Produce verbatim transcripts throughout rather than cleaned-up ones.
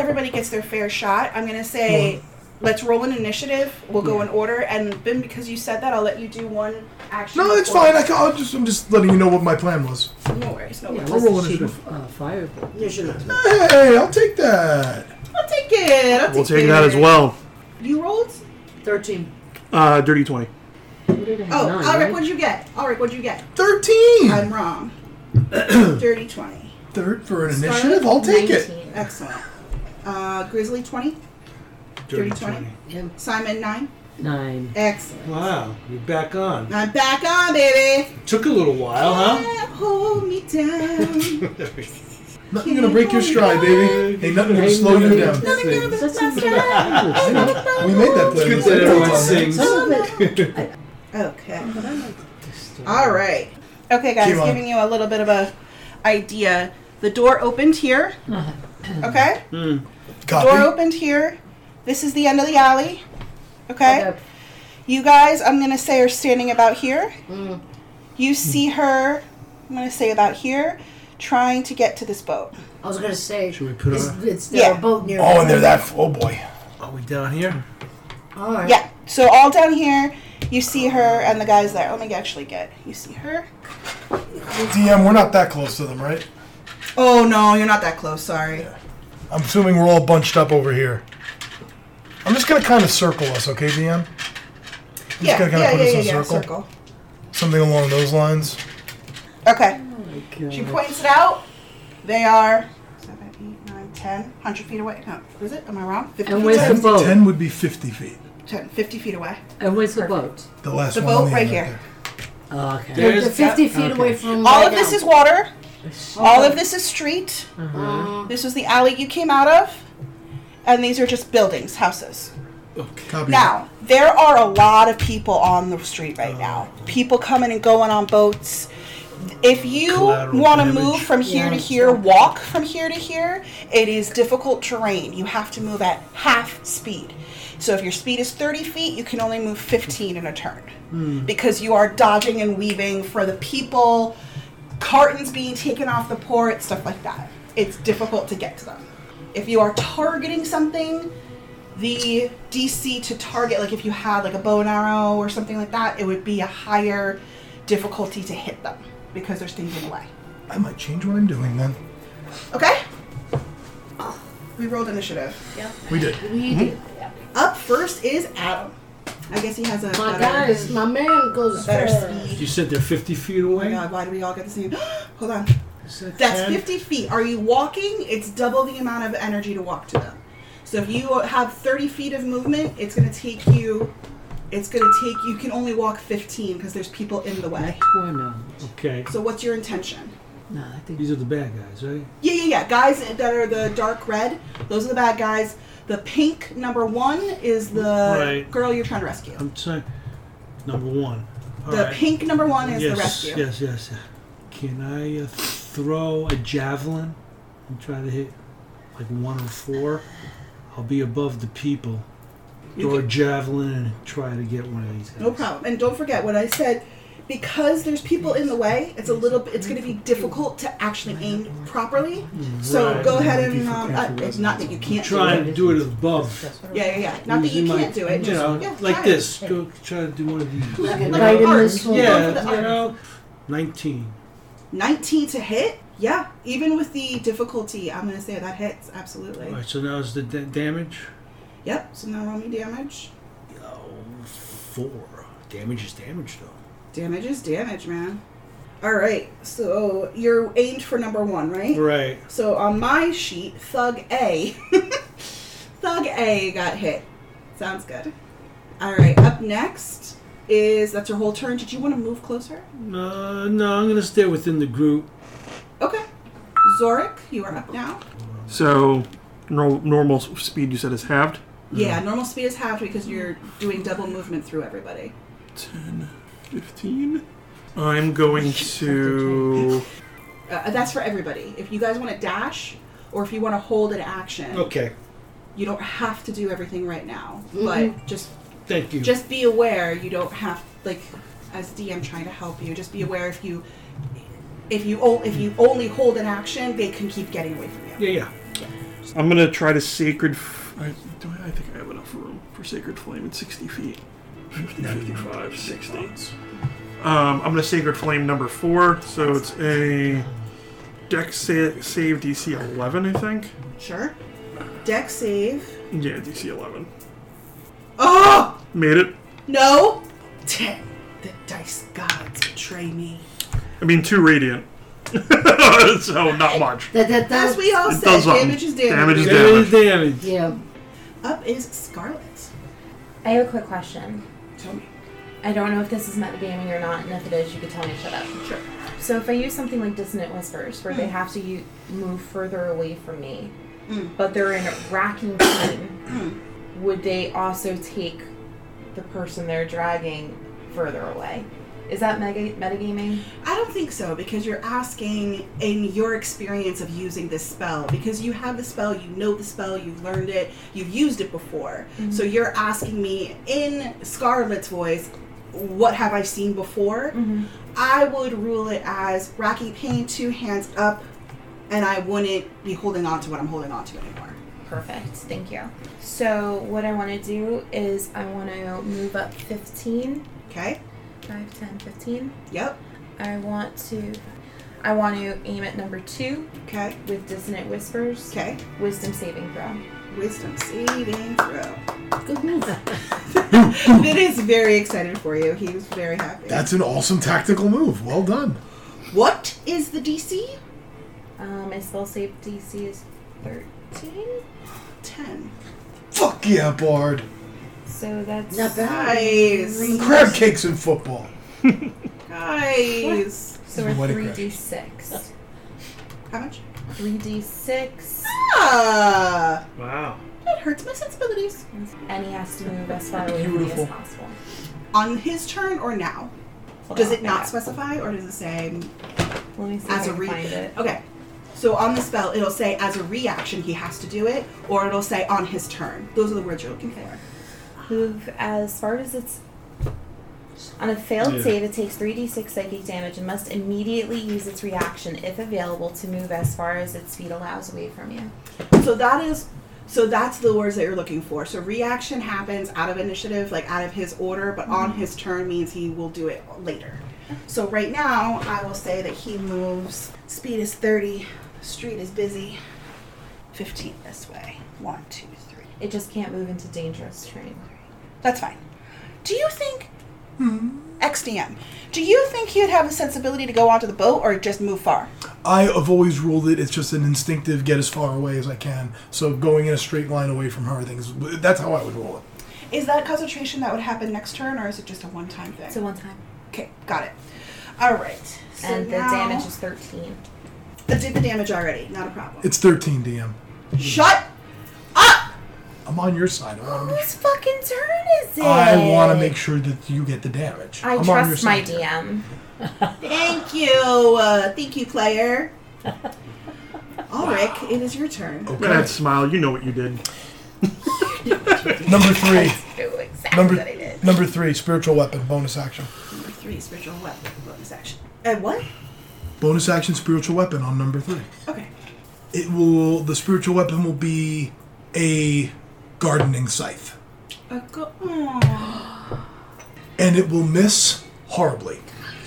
everybody gets their fair shot. I'm going to say, let's roll an initiative. We'll go in order. And Ben, because you said that, I'll let you do one action. No, it's fine. I can, I'll just, I'm just letting you know what my plan was. No worries. No worries. I'll roll initiative. Uh, fire. Initiative. Hey, I'll take that. I'll take it. I'll We'll take take it. that as well. You rolled? Thirteen. Uh, dirty twenty. Oh, Nine, Alric, right? what'd you get? Alric, what'd you get? Thirteen. I'm wrong. Dirty twenty. Third for an Scarlet? initiative. I'll take it. nineteen. Excellent. Uh, Grizzly, twenty. Dirty twenty. Yeah. Simon, nine. Nine. Excellent. Wow, you're back on. I'm back on, baby. Took a little while, huh? Can't hold me down. Nothing gonna break your stride, baby. Ain't nothing gonna slow you down. Nothing gonna That's stop a- me. I know. We made that plan. It's good that everyone's sings. Some of it. Okay. But I like this story. All right. Okay, guys, Keep on. giving you a little bit of a idea. The door opened here. Okay? Mm. Copy. Door opened here. This is the end of the alley. Okay? Okay. You guys, I'm going to say, are standing about here. Mm. You see her, I'm going to say about here, trying to get to this boat. I was gonna say. Should we put It's, our... it's there Yeah. a boat near. Oh, and they're that. Oh boy. Are we down here? All right. Yeah. So all down here, you see her and the guys there. Let me actually get. You see her? D M, we're not that close to them, right? Oh, no, you're not that close. Sorry. I'm assuming we're all bunched up over here. I'm just gonna kind of circle us, okay, D M? I'm just Yeah, gonna kind yeah, of put yeah, us yeah, in a yeah. circle. Circle. Something along those lines. Okay. Oh my She God. points it out. They are seven, eight, nine, ten, one hundred feet away. No, is it? Am I wrong? fifty And feet where's away? the boat? Ten would be fifty feet. ten, fifty feet away. And where's the Perfect. boat? The last The one. boat on the right end here. there. Oh, okay. They're, There's they're fifty that- feet okay. away from. All right of this now. is water. All Okay. of this is street. Uh-huh. Uh, This was the alley you came out of. And these are just buildings, houses. Copy. Now, there are a lot of people on the street right now. People coming and going on boats. If you Collateral want to damage. move from here Yeah, to here, walk from here to here, it is difficult terrain. You have to move at half speed. So if your speed is thirty feet, you can only move fifteen in a turn. Because you are dodging and weaving for the people, cartons being taken off the port, stuff like that. It's difficult to get to them. If you are targeting something, the D C to target, like if you had like a bow and arrow or something like that, it would be a higher difficulty to hit them because there's things in the way. I might change what I'm doing then. Okay? We rolled initiative. We did. we did. Up first is Adam. I guess he has a My better, guys, my man goes better first. speed. You said they're fifty feet Oh my away? god, why do we all get the same? Hold on. Is that That's ten? fifty feet. Are you walking? It's double the amount of energy to walk to them. So if you have thirty feet of movement, it's going to take you, it's going to take, you can only walk fifteen because there's people in the way. Oh, no. Okay. So what's your intention? No, I think. These are the bad guys, right? Yeah, yeah, yeah. Guys that are the dark red, those are the bad guys. The pink number one is the Right. girl you're trying to rescue. I'm saying number one. All The right. pink number one is yes, the rescue. Yes, yes, yes. Can I uh, throw a javelin and try to hit like one or four? I'll be above the people. You Throw a can- javelin and try to get one of these guys. No problem. And don't forget what I said. Because there's people in the way, it's a little bit. It's going to be difficult to actually aim properly. So Right. go ahead and um, uh, it's not that you can't Try do it. and do it above. Yeah, yeah, yeah. Not that you Using my- can't do it. You Just know, yeah, like try this. Go try to do one of these. It. Like, Like like right an in arc. this one. Go for Yeah, the you arc. know, nineteen. nineteen to hit. Yeah, even with the difficulty, I'm going to say that hits absolutely. All right, so now is the da- damage? Yep. So now roll me damage. Oh, four. Damage is damage, though. Damage is damage, man. All right. So you're aimed for number one, right? Right. So on my sheet, Thug A, Thug A got hit. Sounds good. All right. Up next is that's your whole turn. Did you want to move closer? No, no, I'm gonna stay within the group. Okay. Zorik, you are up now. So, nor- normal speed you said is halved? Yeah, normal speed is halved because you're doing double movement through everybody. ten, fifteen. I'm going to... Uh, that's for everybody. If you guys want to dash, or if you want to hold an action, Okay. you don't have to do everything right now. Mhm. But just Thank you. just be aware you don't have like as D M trying to help you. Just be aware if you if you o- if you only hold an action, they can keep getting away from you. yeah, yeah. I'm gonna try to sacred. F- I, do I, I think I have enough room for sacred flame at sixty feet. fifty, fifty-five, sixty. Um, I'm gonna sacred flame number four, so it's a dex sa- save D C eleven, I think. Sure. Dex save. Yeah, D C eleven. Oh! Made it. No! ten. The dice gods betray me. I mean, two radiant. So, not much. That, that, As that, we all It said, does something. damage is damage. Damage is Damage, damage. yeah. Up is Scarlet. I have a quick question. Tell me. I don't know if this is metagaming or not, and if it is, you could tell me to shut up. Sure. So if I use something like Dissonant Whispers, where they Mm. have to u- move further away from me, Mm. but they're in racking pain, would they also take the person they're dragging further away? Is that mega- metagaming? I don't think so, because you're asking in your experience of using this spell, because you have the spell, you know the spell, you've learned it, you've used it before. Mhm. So you're asking me in Scarlet's voice, what have I seen before? Mm-hmm. I would rule it as racking pain, two hands up, and I wouldn't be holding on to what I'm holding on to anymore. Perfect. Thank you. So what I want to do is I want to move up fifteen. Okay? five, ten, fifteen. Yep. I want to... I want to aim at number two Okay. with Dissonant Whispers. Okay. Wisdom saving throw. Wisdom saving throw. Good move. It is very excited for you. He was very happy. That's an awesome tactical move. Well done. What is the D C? Um, my spell save D C is thirteen. ten. Fuck yeah, Bard. So that's... Not bad. Guys. Crab cakes in football. Guys. So we're What a three crush. d six. How much? three d six. Ah! Wow. That hurts my sensibilities. And he has to move as far away from me Beautiful. as possible. On his turn or now? Hold Does on, it not yeah. specify, or does it say Let me see as if a I can re- find it. Okay. So on the spell, it'll say as a reaction he has to do it, or it'll say on his turn. Those are the words you're looking for. Move as far as it's... On a failed Yeah. save, it takes three d six psychic damage and must immediately use its reaction, if available, to move as far as its speed allows away from you. So that is, so that's the words that you're looking for. So reaction happens out of initiative, like out of his order, but on his turn means he will do it later. So right now, I will say that he moves. Speed is thirty. Street is busy. fifteen this way. One, two, three. It just can't move into dangerous terrain. That's fine. Do you think, X D M, do you think he'd have a sensibility to go onto the boat or just move far? I have always ruled it. It's just an instinctive get as far away as I can. So going in a straight line away from her, I think is, that's how I would roll it. Is that concentration that would happen next turn, or is it just a one-time thing? So one time. Okay, got it. All right. So And the now- damage is thirteen. I did the damage already. Not a problem. It's thirteen, D M. Shut up! I'm on your side. I want to make Whose fucking turn is it? I want to make sure that you get the damage. I I'm on your trust my side. D M. Thank you. Uh, thank you, player. Ulrich, it is your turn. Go ahead, smile. You know what you did. Number three. Knew exactly Number what I did. number tee, spiritual weapon, bonus action. Number three, spiritual weapon, bonus action. And what? Bonus action, spiritual weapon on number three. Okay. It will. The spiritual weapon will be a gardening scythe, Uh, go- Aww. and it will miss horribly.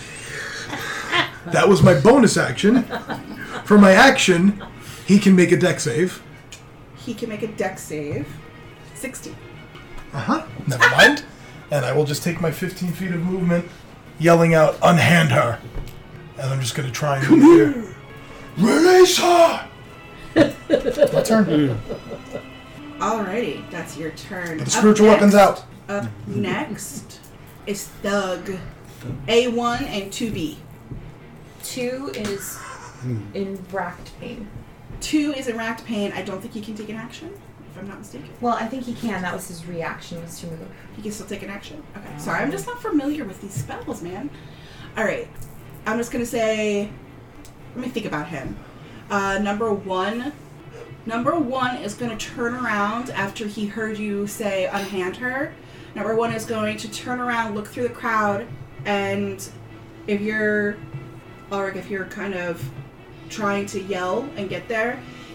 That was my bonus action. For my action, he can make a dex save. He can make a dex save. sixteen. Uh huh. Never mind. And I will just take my fifteen feet of movement, yelling out, "Unhand her!" And I'm just going to try and move here. Release her! My turn. Alrighty, that's your turn. But the Up spiritual next- weapon's out. Up next is Thug. A one and two B. Two is in racked pain. Two is in racked pain. I don't think he can take an action, if I'm not mistaken. Well, I think he can. That was his reaction, was to move. He can still take an action? Okay. Sorry, I'm just not familiar with these spells, man. Alright. I'm just gonna say... Let me think about him. Uh, number one... Number one is gonna turn around after he heard you say unhand her. Number one is going to turn around, look through the crowd, and if you're... Or if you're kind of trying to yell and get there,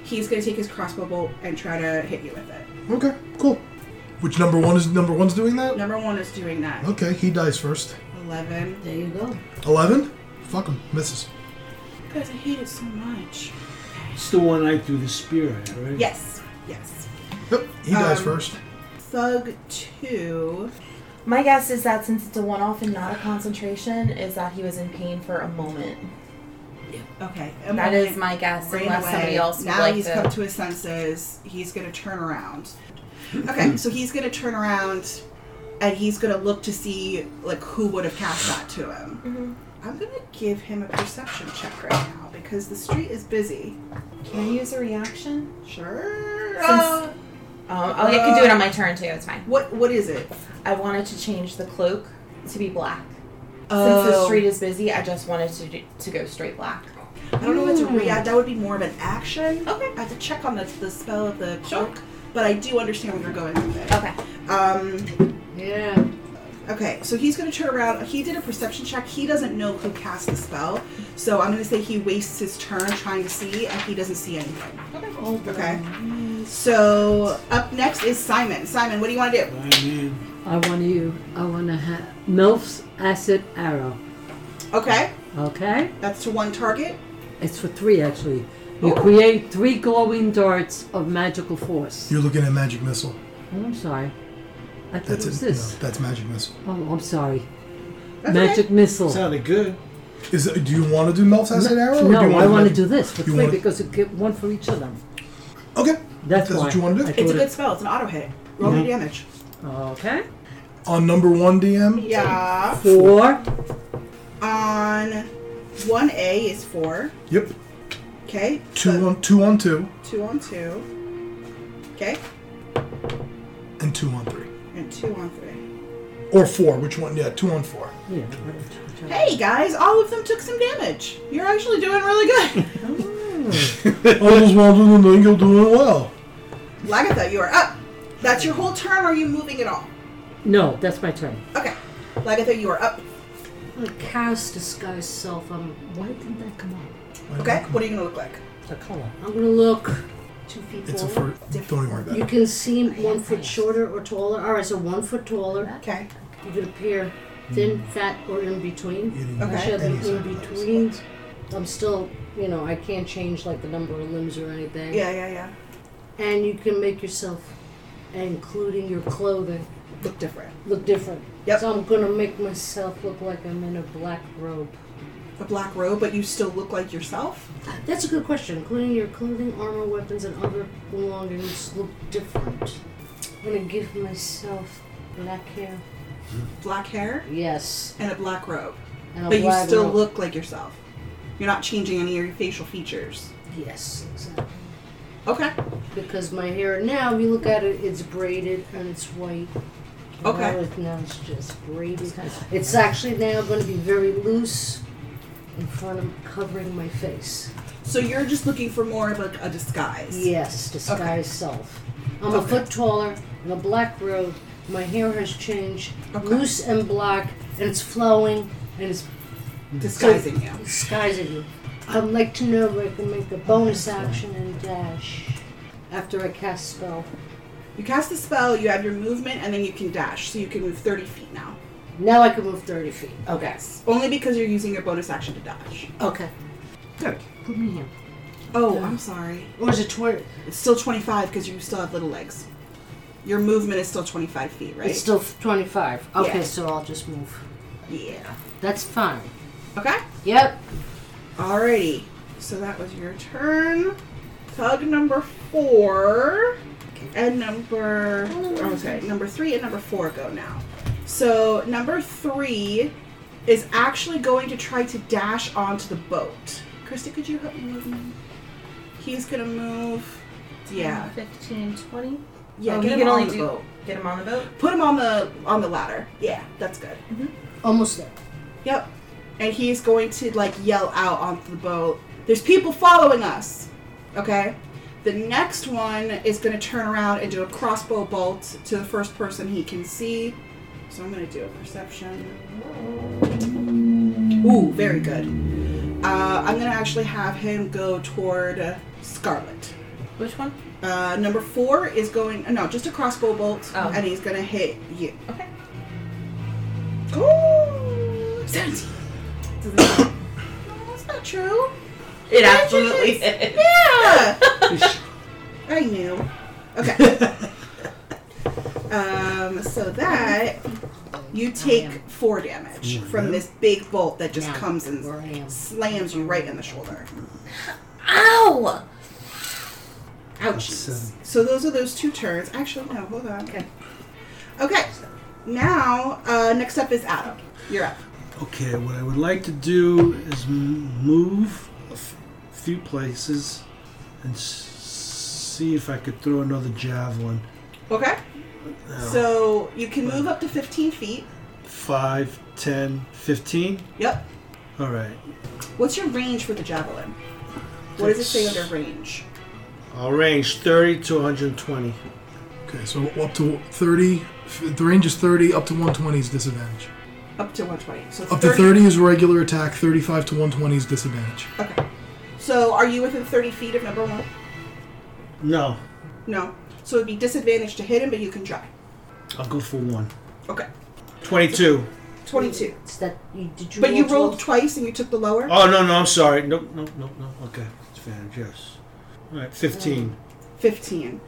he's going to take his crossbow bolt and try to hit you with it. Okay, cool. Which number one is number one's doing that? Number one is doing that. Okay, he dies first. eleven. There you go. Eleven? Fuck him. Misses. Guys, I hate it so much. It's the one I threw the spear at, right? Yes. Yes. Yep, he dies Um, first. Thug two. My guess is that since it's a one-off and not a concentration, is that he was in pain for a moment. Okay. a That moment, is my guess, ran unless away. somebody else would Now like he's to. come to his senses. He's going to turn around. Okay, so he's going to turn around and he's going to look to see like who would have cast that to him. Mm-hmm. I'm going to give him a perception check right now because the street is busy. Can I use a reaction? Sure. Since- Uh, Um, oh, I can do it on my turn too. It's fine. what what is it? I wanted to change the cloak to be black. Since Oh. the street is busy, I just wanted to do, to go straight black. I don't know if it's a react. That would be more of an action. Okay. I have to check on the, the spell of the cloak, but I do understand where you're going with it. Okay. Um. Yeah. Okay, so he's going to turn around. He did a perception check. He doesn't know who cast the spell, so I'm going to say he wastes his turn trying to see, and he doesn't see anything. Oh, Okay. So up next is Simon. Simon, what do you want to do? I mean, I want to. I want to have Milf's acid arrow. Okay, Okay, that's to one target. it's for three actually. You Oh. create three glowing darts of magical force. You're looking at magic missile. Oh, I'm sorry. I thought That's it was it. this. No, that's magic missile. Oh, I'm sorry. That's Magic missile. sounded good. Is it, do you want to do Melt's acid arrow? or No, do you I want to magic- do this for you three wanna- because it get one for each of them. Okay. That's, That's why what you wanna do? I It's a thought good it- spell. It's an auto hit. Roll Mm-hmm. me damage. Okay. On number one D M. Yeah. Four. On one A is four. Yep. Okay. Two so on two on two two on two. Okay. and two on three. And two on three. Or four. Which one? Yeah, two on four. Yeah. Hey guys, all of them took some damage. You're actually doing really good. I was wondering and think you're doing well. Lagatha, you are up. That's your whole turn, or are you moving at all? No, that's my turn. Okay. Lagatha, you are up. I'm gonna cast disguise self. I'm, Why didn't that come up? Okay. What are you gonna look like? The color. I'm gonna look two feet It's a forward. fur. Don't even worry about You it. can seem one foot shorter or taller. All right, so one foot taller. Okay. You could appear thin, fat, or in between. You didn't Okay. use Actually, any I'm in of those. between. I'm still, you know, I can't change like the number of limbs or anything. Yeah, yeah, yeah. And you can make yourself, including your clothing, Look different. look different. Yep. So I'm gonna make myself look like I'm in a black robe. A black robe, but you still look like yourself? That's a good question. Including your clothing, armor, weapons, and other belongings look different. I'm gonna give myself black hair. Black hair Yes. and a black robe. And a But you black still robe. look like yourself. You're not changing any of your facial features. Yes, exactly. Okay. Because my hair now, if you look at it, it's braided and it's white. Okay. Now, it, now it's just braided. It's actually now going to be very loose in front of covering my face. So you're just looking for more of like a disguise. Yes, disguise Okay. self. I'm a Okay. foot taller in a black robe. My hair has changed, Okay. loose and black, and it's flowing and it's Disguising you. disguising you. I'd like to know if I can make a bonus action and dash after I cast spell. You cast the spell, you have your movement, and then you can dash. So you can move thirty feet now. Now I can move thirty feet. Okay. Only because you're using your bonus action to dash. Okay. Good. Put me here. Oh, I'm sorry. Or is it twenty? It's still twenty-five because you still have little legs. Your movement is still twenty-five feet, right? It's still twenty-five. Okay, Yeah. so I'll just move. Yeah. That's fine. Okay. Yep. Alrighty. So that was your turn. Tug number four and number oh, okay, number three and number four go now. So number three is actually going to try to dash onto the boat. Christy, could you help me move him? He's gonna move. Yeah. fifteen, twenty? Yeah. Oh, get he him can on only the do- boat. Get him on the boat? Put him on the on the ladder. Yeah, that's good. Almost there. Yep. And he's going to like yell out onto the boat. There's people following us. Okay. The next one is going to turn around and do a crossbow bolt to the first person he can see. So I'm going to do a perception. Ooh, very good. Uh, I'm going to actually have him go toward Scarlet. Which one? Uh, number four is going, uh, no, just a crossbow bolt, Oh. and he's going to hit you. Okay. Ooh, seventeen. Doesn't matter. No, that's not true. It Yeah, absolutely it is. is. Yeah! I knew. Okay. um, so that, you take four damage from this big bolt that just Now, comes and where I am. slams you right in the shoulder. Ow! Ouchies. seven. So those are those two turns. Actually, no, hold on. Okay. Okay. Now, uh, next up is Adam. You're up. Okay, what I would like to do is m- move a f- few places and s- see if I could throw another javelin. Okay. Now, So you can move up to fifteen feet. five, ten, fifteen. Yep. All right. What's your range for the javelin? What does it say It's- under range? I'll range thirty to one hundred twenty. Okay, so up to thirty. If the range is thirty, up to one twenty is disadvantage. Up to one twenty. So it's Up to thirty is regular attack, thirty-five to one twenty is disadvantage. Okay. So are you within thirty feet of number one? No, No. So it'd be disadvantage to hit him, but you can try. I'll go for one. Okay. twenty-two. twenty-two. Is that, you, did you But roll you rolled twelve? twice and you took the lower? Oh, no, no, I'm sorry. No, no, no, no. Okay. It's advantage, yes. All right, fifteen. fifteen.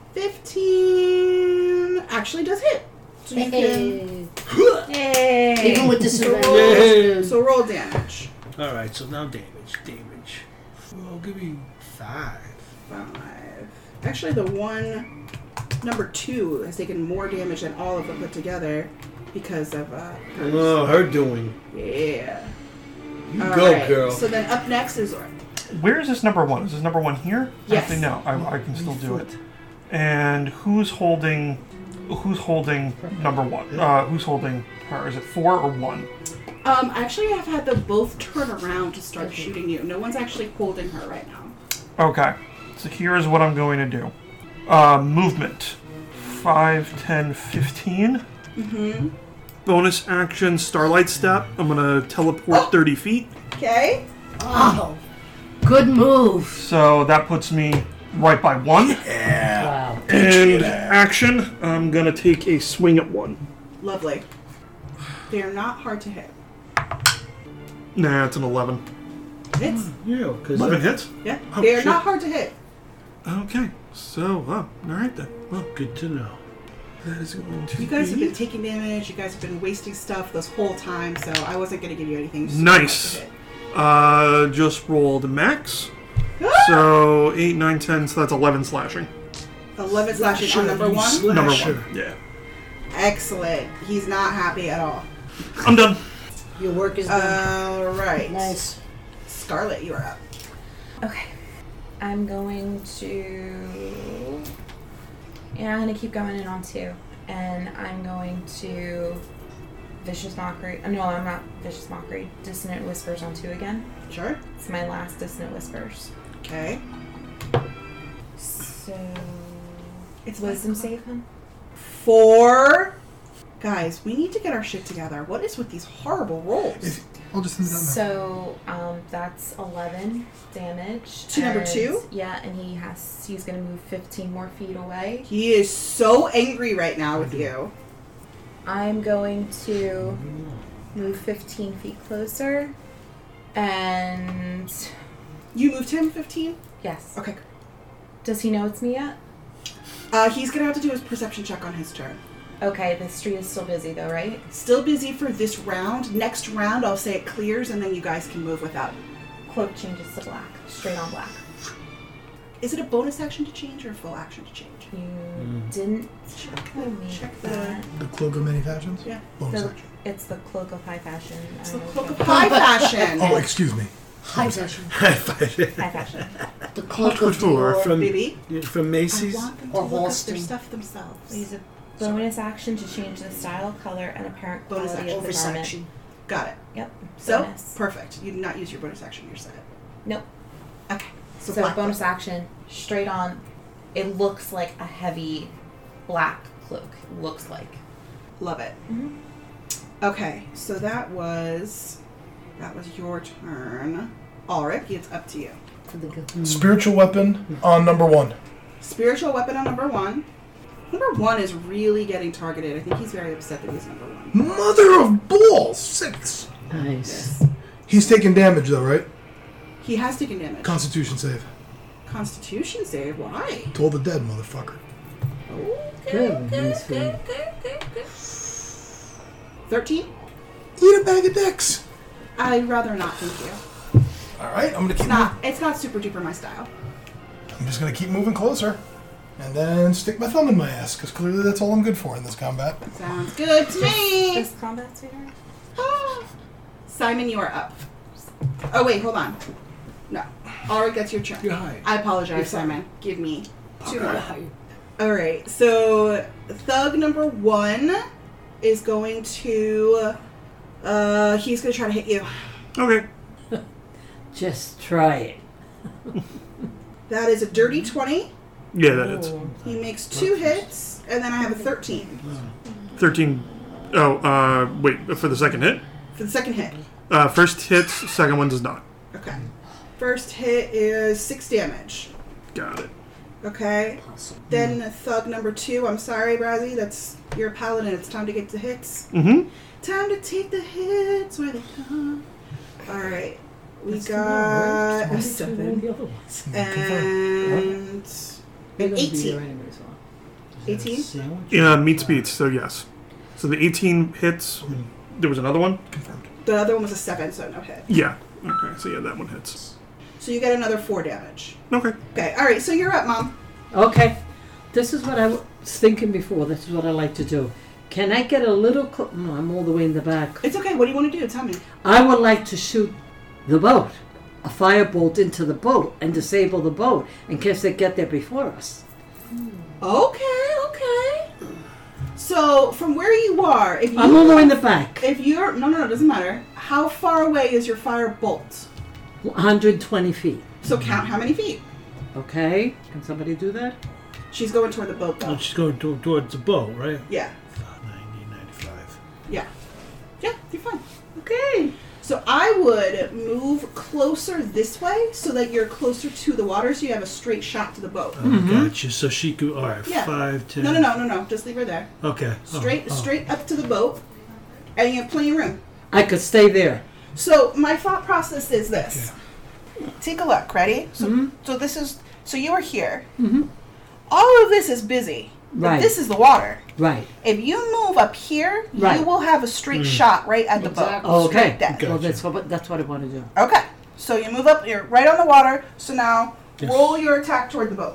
fifteen actually does hit. So you can... Hey. Yay! Even with So disadvantage. roll, Yay. so roll damage. All right, so now damage, damage. Well, give me five. Five. Actually, the one, number two, has taken more damage than all of them put together because of uh, hers. Oh, her doing. Yeah. You All go, right, girl. So then up next is Zora. Where is this number one? Is this number one here? Yes. Actually, no. I, I can still do it. And who's holding? Who's holding number one? Uh, who's holding her? Is it four or one? Um, actually, I've had them both turn around to start shooting you. No one's actually holding her right now. Okay. So here's what I'm going to do. Uh, movement. five, ten, fifteen. Mm-hmm. Bonus action, Starlight Step. I'm going to teleport Oh. thirty feet. Okay. Oh, good move. So that puts me right by one. Wow. And action, I'm going to take a swing at one. Lovely. They are not hard to hit. Nah, it's an eleven. Hits. Yeah, because eleven hits? Yeah. Oh, they are shit. not hard to hit. Okay. So, uh, alright then. Well, good to know. that is going to You guys have be... been taking damage. You guys have been wasting stuff this whole time, so I wasn't going to give you anything. super Nice. hard to hit. Uh, just rolled max. So, eight, nine, ten, so that's eleven slashing. eleven slashing on number one. Slasher. Number one. Yeah. Excellent. He's not happy at all. I'm done. Your work is done. All right. Nice. Scarlet, you are up. Okay. I'm going to. Yeah, I'm gonna keep going in on two, and I'm going to vicious mockery. No, I'm not vicious mockery. Dissonant whispers on two again. Sure. It's my last dissonant whispers. Okay. So It's wisdom save, hun. Four. Guys, we need to get our shit together. What is with these horrible rolls? If, I'll just send it out now. So um, that's eleven damage To number and- two? Yeah, and he has. He's gonna move fifteen more feet away. He is so angry right now with you. I'm going to move fifteen feet closer, and You moved him fifteen? yes. Okay. Does he know it's me yet? Uh, he's gonna have to do his perception check on his turn. Okay, the street is still busy though, right? Still busy for this round. Next round, I'll say it clears, and then you guys can move without. Cloak changes to black, straight on black. Is it a bonus action to change or a full action to change? You Mm. didn't Check tell the, me check the. that. The cloak of many fashions? Yeah. Bonus The- action. It's the cloak of high fashion. I It's the don't know cloak what of high fashion. Oh, excuse me. High fashion. High fashion. The cloak of Couture Dior. from, Baby, from I Macy's. want them to Or look up their Halston. stuff themselves. Use a bonus action to change the style, color, and apparent Bonus quality action. of the garment. Oversection. Got it. Yep. So bonus. perfect. You did not use your bonus action. You're set. Nope. Okay. So, So black bonus cloak. action, straight on. It looks like a heavy black cloak. Looks like. Love it. Mhm. Okay. So that was that was your turn. Ulrich, it's up to you. For the good. Spiritual weapon on number one. Spiritual weapon on number one. Number one is really getting targeted. I think he's very upset that he's number one. Mother of balls! Six. Nice. Yes. He's taking damage though, right? He has taken damage. Constitution save. Constitution save? Why? Toll the dead, motherfucker. Okay, Good, okay, nice okay, one. okay, okay, okay. thirteen? Eat a bag of dicks. I'd rather not, thank you. Alright, I'm gonna keep It's not, it's not super duper my style. I'm just gonna keep moving closer. And then stick my thumb in my ass, because clearly that's all I'm good for in this combat. Sounds good to me. This combat sweetheart? Ah. Simon, you are up. Oh, wait, hold on. No. Alright, that's your turn. You're high. I apologize, Simon. Give me two more. Alright, so thug number one is going to. Uh, he's going to try to hit you. Okay. Just try it. That is a dirty twenty. Yeah, that hits. He makes two hits, and then I have a thirteen thirteen. Oh, uh, wait, for the second hit? for the second hit. Uh, first hits, second one does not. Okay. First hit is six damage. Got it. Okay. Then thug number two. I'm sorry, Brazzy. That's your paladin. It's time to get the hits. Mm-hmm. Time to take the hits where they come. All right. We That's got tomorrow, right? a twenty-two seven the other ones. and They're an gonna be there eighteen. anyway, so. eighteen. Sandwich? Yeah, meat speeds, so yes. So the eighteen hits. There was another one? Confirmed. The other one was a seven, so no hit. Yeah. Okay, so yeah, that one hits. So you get another four damage. Okay. Okay. All right. So you're up, Mom. Okay. This is what I was thinking before. This is what I like to do. Can I get a little... Cl- no, I'm all the way in the back. It's okay. What do you want to do? Tell me. I would like to shoot the boat. A firebolt into the boat and disable the boat in case they get there before us. Okay. Okay. So from where you are, if you I'm all the way in the back. if you're no no no it doesn't matter. How far away is your fire bolt? one hundred twenty feet. So count how many feet. Okay? Can somebody do that? She's going toward the boat Oh, though. she's going to, towards the boat, right? Yeah. ninety, ninety-five. Yeah. Yeah. You're fine. Okay. So I would move closer this way so that you're closer to the water, so you have a straight shot to the boat. Oh, gotcha. So she could, all right, Yeah. five, ten. No, no, no, no, no. Just leave her there. Okay. Oh, Straight, oh. straight up to the boat, and you have plenty of room. I could stay there. So my thought process is this. Take a look. Ready? So, Mhm. so this is. So you are here. Mm-hmm. All of this is busy. But Right. this is the water. Right. If you move up here, Right. you will have a straight shot right at the boat. Oh, okay. Straight dead. Well, Gotcha. that's what, that's what I want to do. Okay. So you move up. You're right on the water. So now Yes. roll your attack toward the boat.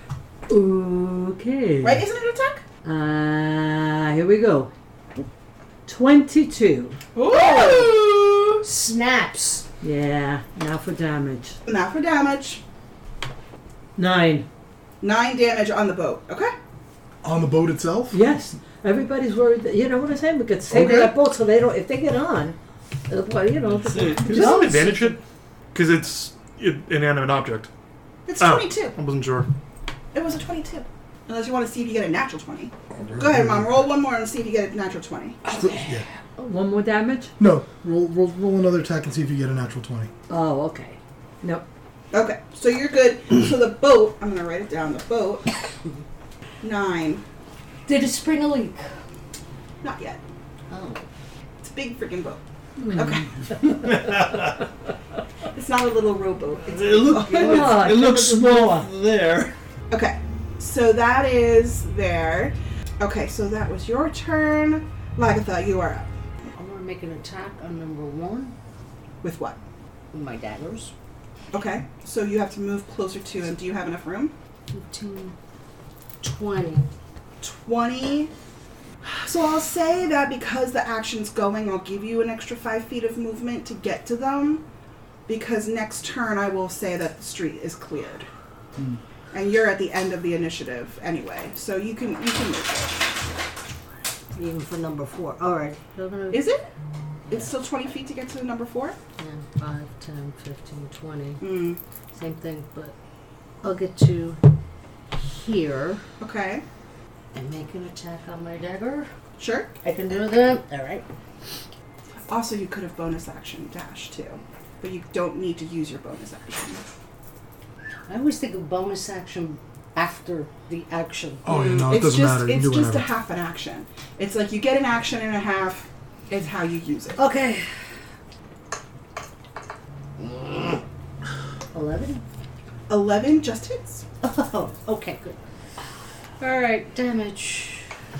Okay. Right? Isn't it an attack? Uh, here we go. twenty-two. Ooh! Snaps. Yeah. Now for damage. Now for damage. Nine. Nine damage on the boat. Okay. On the boat itself? Yes. Everybody's worried that, you know what I'm saying? We could save Okay. that boat so they don't, if they get on, uh, well, you know. That's it. Does that advantage hit? Because it's an inanimate object. It's Oh. twenty-two. I wasn't sure. It was a twenty-two. Unless you want to see if you get a natural twenty. Go ahead, Mom. Roll one more and see if you get a natural twenty. Yeah. One more damage? No, roll, roll, roll another attack and see if you get a natural twenty. Oh, okay. Nope. Okay, so you're good. So the boat, I'm going to write it down. The boat, nine. Did it spring a leak? Not yet. Oh. It's a big freaking boat. Mm. Okay. It's not a little rowboat. It's It, look, it, Oh, looks- it looks it's small more. there. Okay, so that is there. Okay, so that was your turn. Lagatha, you are up. I'm gonna make an attack on number one With what? with my daggers. Okay, so you have to move closer to him. Do you have enough room? fifteen, twenty. twenty. So I'll say that because the action's going, I'll give you an extra five feet of movement to get to them. Because next turn I will say that the street is cleared. Hmm. And you're at the end of the initiative anyway. So you can you can move Even for number four. Alright. So I'm gonna it. Is it? It's still twenty feet to get to number four? ten, five, ten, fifteen, twenty. Mm. Same thing, but I'll get to here Okay. and make an attack on my dagger. Sure. I can do that. Alright. Also, you could have bonus action dash too. But you don't need to use your bonus action. I always think of bonus action after the action. Oh, yeah, no, it it's doesn't just, matter. You It's can do just a whatever. half an action. It's like you get an action and a half is how you use it. Okay. Eleven. Eleven just hits. Oh, okay, good. All right, damage.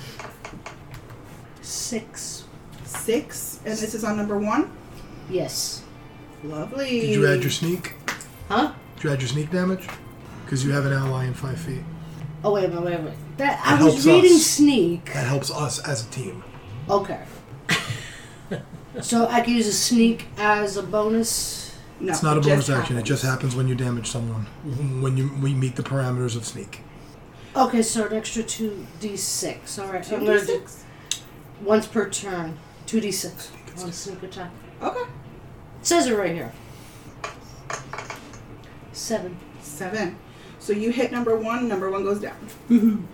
Six. Six, and this is on number one. Yes. Lovely. Did you add your sneak? Huh? Did you add your sneak damage? Because you have an ally in five feet. Oh wait a minute, wait a minute. That That I was helps reading us. sneak. That helps us as a team. Okay. So I can use a sneak as a bonus. No, It's not a it bonus just action. It happens. just happens when you damage someone. When you we meet the parameters of sneak. Okay, so an extra two d six. All right, Two I'm gonna d do six? once per turn. Two d six on sneak attack. Okay. It says it right here. Seven. Seven. So you hit number one. Number one goes down.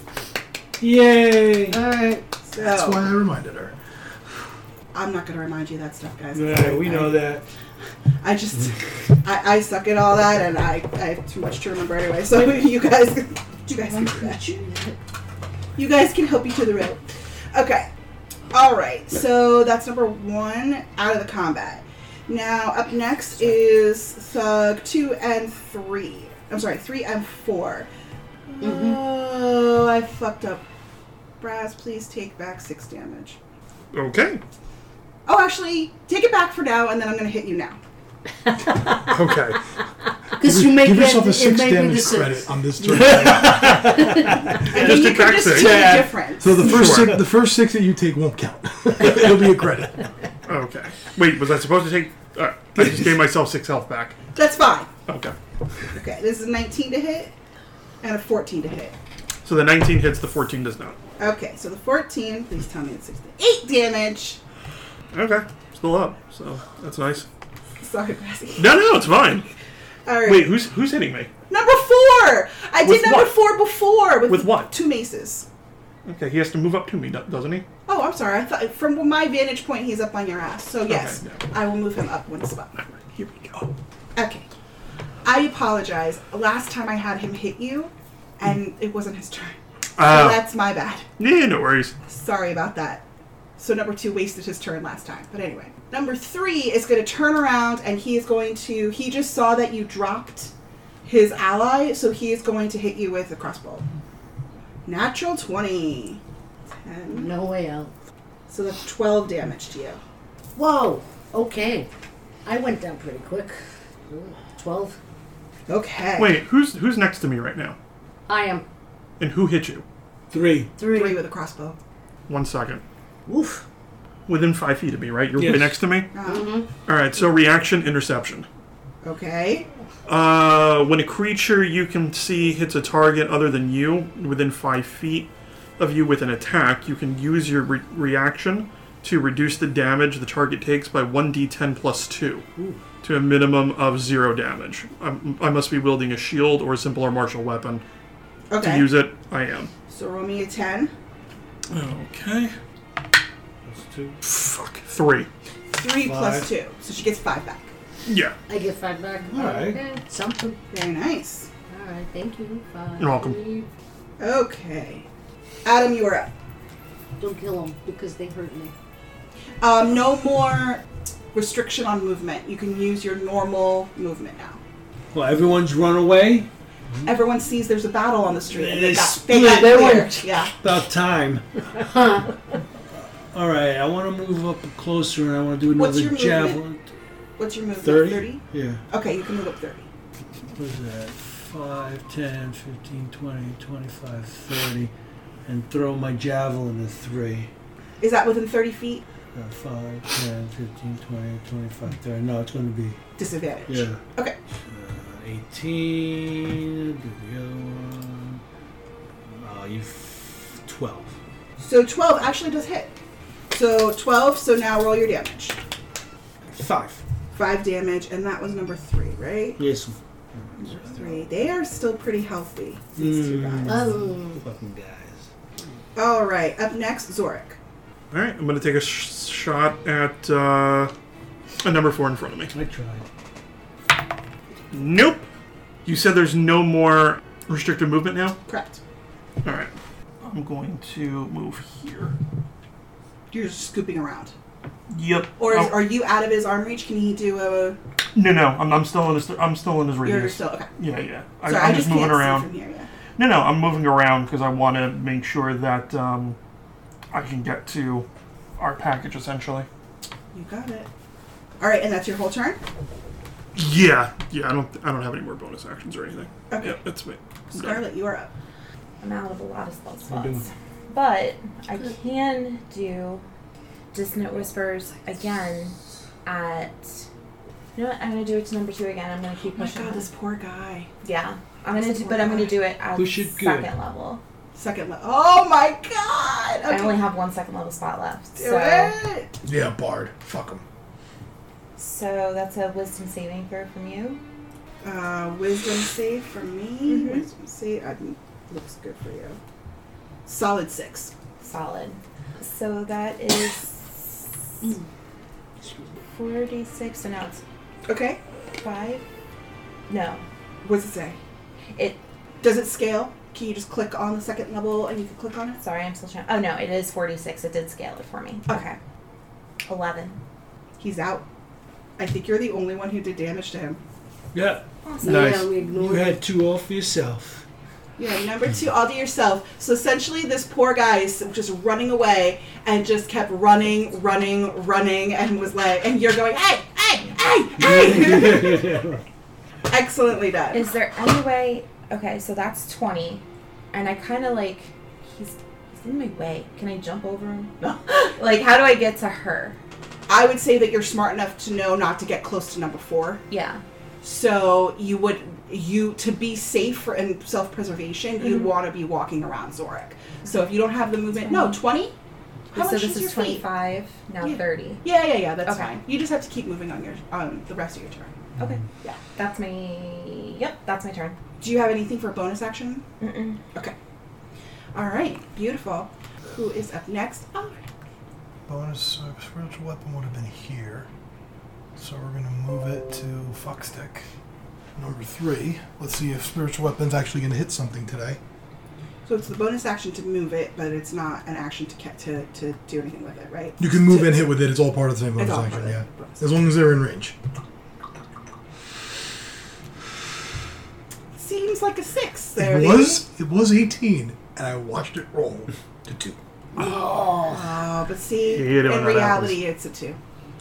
Yay! All right. So That's why I reminded her. I'm not going to remind you of that stuff, guys. Yeah, we I- know that. I just, I, I suck at all that, and I, I have too much to remember anyway. So you guys, you guys can do that. You guys can help each other out. Okay. All right. So that's number one out of the combat. Now up next is Thug two and three. I'm sorry, three and four. Mhm. Oh, I fucked up. Brass, please take back six damage. Okay. Oh, actually, take it back for now, and then I'm going to hit you now. Okay. Because you make Give it, yourself a it six may be the damage six. credit on this turn. I mean, Just you take can back just six. split Yeah. the difference. So the first Sure. six, the first six that you take won't count. It'll be a credit. Okay. Wait, was I supposed to take... Uh, I just gave myself six health back. That's fine. Okay. Okay, this is a nineteen to hit and a fourteen to hit. So the nineteen hits, the fourteen does not. Okay, so the fourteen, please tell me it's sixty-eight damage. Okay. Still up. So that's nice. Sorry, Brassy. No, no, it's fine. All right. Wait, who's who's hitting me? Number four! I With did number what? four before. With, With what? Two maces. Okay, he has to move up to me, do- doesn't he? Oh, I'm sorry. I thought from my vantage point, he's up on your ass. So yes, Okay, I will move him up one spot. All right, here we go. Okay. I apologize. Last time I had him hit you, and it wasn't his turn. So Uh, that's my bad. yeah, no worries. Sorry about that. So number two wasted his turn last time. But anyway. Number three is going to turn around and he is going to... He just saw that you dropped his ally, so he is going to hit you with a crossbow. Natural twenty. ten. No way out. So that's twelve damage to you. Whoa. Okay. I went down pretty quick. Twelve. Okay. Wait, who's who's next to me right now? I am And who hit you? Three. three. Three with a crossbow. One second. Oof. Within five feet of me, right? You're Yes. right next to me? Uh, Mm-hmm. Alright, so reaction, interception. Okay. Uh, when a creature you can see hits a target other than you within five feet of you with an attack, you can use your re- reaction to reduce the damage the target takes by one d ten plus two to a minimum of zero damage. I'm, I must be wielding a shield or a simple or martial weapon. Okay. To use it, I am. So roll me a ten. Okay. That's two. Fuck. Three. Three plus Five. two. So she gets five back. Yeah. I get five back. All right. Okay. Something. Very nice. All right. Thank you. Five. You're welcome. Okay. Adam, you are up. Don't kill them because they hurt me. Um, no more restriction on movement. You can use your normal movement now. Well, everyone's run away. Everyone sees there's a battle on the street. And they They got, split. they got They clear. went- Yeah. About time. All right, I want to move up closer, and I want to do What's another your javelin. What's your movement? Thirty. Yeah. Okay, you can move up thirty. What is that? five, ten, fifteen, twenty, twenty-five, thirty, and throw my javelin at three. Is that within thirty feet? Uh, five, ten, fifteen, twenty, twenty-five, thirty. No, it's going to be, Disadvantage. yeah. Okay. Uh, eighteen, do the other one. Uh, you f- twelve. So twelve actually does hit. So twelve, so now roll your damage. Five. Five damage, and that was number three, right? Yes. Number three. They are still pretty healthy, these two Mm. guys. Um. Fucking guys. Alright, up next, Zorik. Alright, I'm going to take a sh- shot at uh, a number four in front of me. I tried. Nope. You said there's no more restricted movement now? Correct. All right. I'm going to move here. You're just scooping around. Yep. Or is, Oh, are you out of his arm reach? Can he do a... no, no. I'm, I'm still in his. I'm still in his radius. You're still... Okay. Yeah, yeah. I, Sorry, I'm I just moving can't see around. from here, yeah. No, no. I'm moving around because I want to make sure that um, I can get to our package essentially. You got it. All right, and that's your whole turn? Yeah, yeah. I don't. I don't have any more bonus actions or anything. Okay. Yeah, that's me. I'm done. Scarlet, you are up. I'm out of a lot of spell I'm doing- slots. But I can do Dissonant Whispers again at... You know what? I'm going to do it to number two again. I'm going to keep Oh my pushing. god, it. this poor guy. Yeah. I'm going to This do, poor but I'm going guy. to do it at Push it good. second level. Second level. Oh my god! Okay. I only have one second level spot left. Do so, it! Yeah, Bard. Fuck him. so that's a wisdom saving throw from you. Uh, wisdom save for me. Mhm. Wisdom save. I think looks good for you. Solid six. Solid. So that is forty-six. So now it's Okay. five. No. What's it say? It. Does it scale? Can you just click on the second level and you can click on it? Sorry, I'm still trying. Oh no, it is forty-six. It did scale it for me. Okay. eleven. He's out. I think you're the only one who did damage to him. Yeah. Awesome. Nice. Yeah, we You ignored had two all for yourself. Yeah, number two, all to yourself. So essentially, this poor guy is just running away and just kept running, running, running, and was like, and you're going, hey, hey, hey, hey! Excellently done. Is there any way? Okay, so that's twenty, and I kind of like he's he's in my way. Can I jump over him? No. Like, how do I get to her? I would say that you're smart enough to know not to get close to number four. Yeah. So you would, you to be safe for and self-preservation, you'd Mhm. want to be walking around Zorik. So if you don't have the movement, no, twenty. How so much this is your is feet? twenty-five. Now Yeah. thirty. Yeah, yeah, yeah. That's Okay. fine. You just have to keep moving on your on the rest of your turn. Okay. Yeah. That's my. Yep. That's my turn. Do you have anything for bonus action? Mm-mm. Okay. All right. Beautiful. Who is up next? Oh, Bonus uh, spiritual weapon would have been here. So we're going to move it to Fuckstick. Number three. Let's see if spiritual weapon's actually going to hit something today. so it's the bonus action to move it, but it's not an action to ca- to to do anything with it, right? You can move To- and hit with it. It's all part of the same It's bonus all action, part of yeah. the bonus. As long as they're in range. Seems like a six there. It baby. was it was eighteen, and I watched it roll to two. Oh, but see, You hate it when in that reality, it's a two.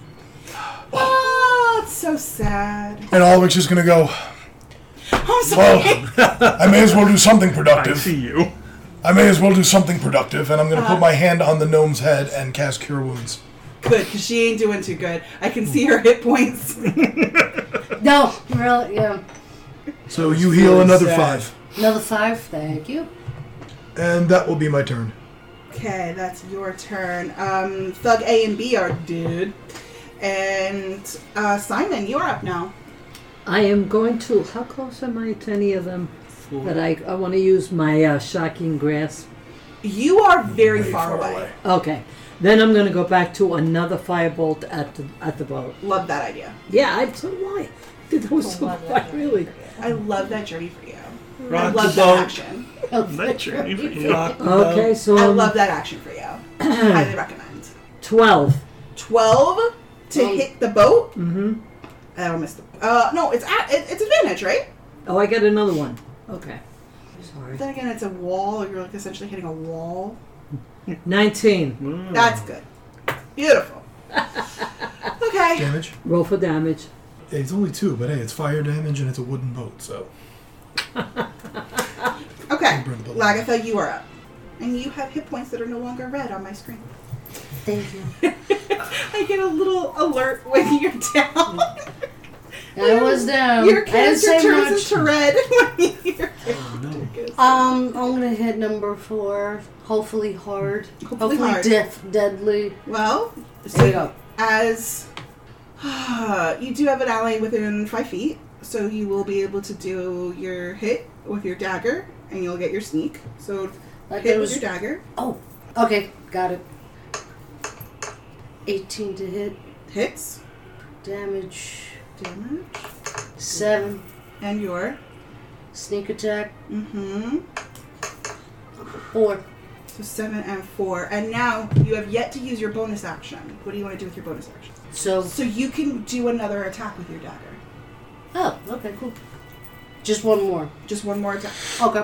Oh, it's so sad. And Ulrich's just gonna go, I'm sorry. well, I may as well do something I productive. see you. I may as well do something productive, and I'm gonna Uh-huh. put my hand on the gnome's head and cast Cure Wounds. Good, because she ain't doing too good. I can see her hit points. No, really, yeah. So you heal really another sad. five. Another five, thank you. And that will be my turn. Okay, that's your turn. Um, Thug A and B are dead. And uh, Simon, you're up now. I am going to. How close am I to any of them? That I, I want to use my uh, shocking grasp. You are very Way far, away. Okay. Then I'm going to go back to another firebolt at the at the boat. Love that idea. Yeah, I so do I. That was so Love fun, that I really. love that journey for you. I Rock love the that boat. action. Night journey for you. Rock the boat. Okay, so I um, love that action for you. Highly recommend. twelve. Twelve to Um, hit the boat. Mm-hmm. I don't miss the. Uh, no, it's at, it, it's advantage, right? Oh, I got another one. Okay. Sorry. Then again, it's a wall. You're like essentially hitting a wall. nineteen. Mm. That's good. Beautiful. Okay. Damage. Roll for damage. It's only two, but hey, it's fire damage and it's a wooden boat, so. Okay. Burn the boat. Lagatha, you are up. And you have hit points that are no longer red on my screen. Thank you. I get a little alert when you're down. I was down. Your I didn't character say turns much. into red when your Oh, no. Um, I'm gonna hit number four. Hopefully hard. Hopefully hard. death, deadly. Well, There you so go. as you do have an ally within five feet, so you will be able to do your hit with your dagger, and you'll get your sneak. So Like hit there with was. your dagger. Oh, okay, got it. eighteen to hit. Hits. Damage Damage. seven. And your Sneak attack. Mm-hmm. Four. So seven and four. And now you have yet to use your bonus action. What do you want to do with your bonus action? So. So you can do another attack with your dagger. Oh, okay, cool. Just one more. Just one more attack. Okay.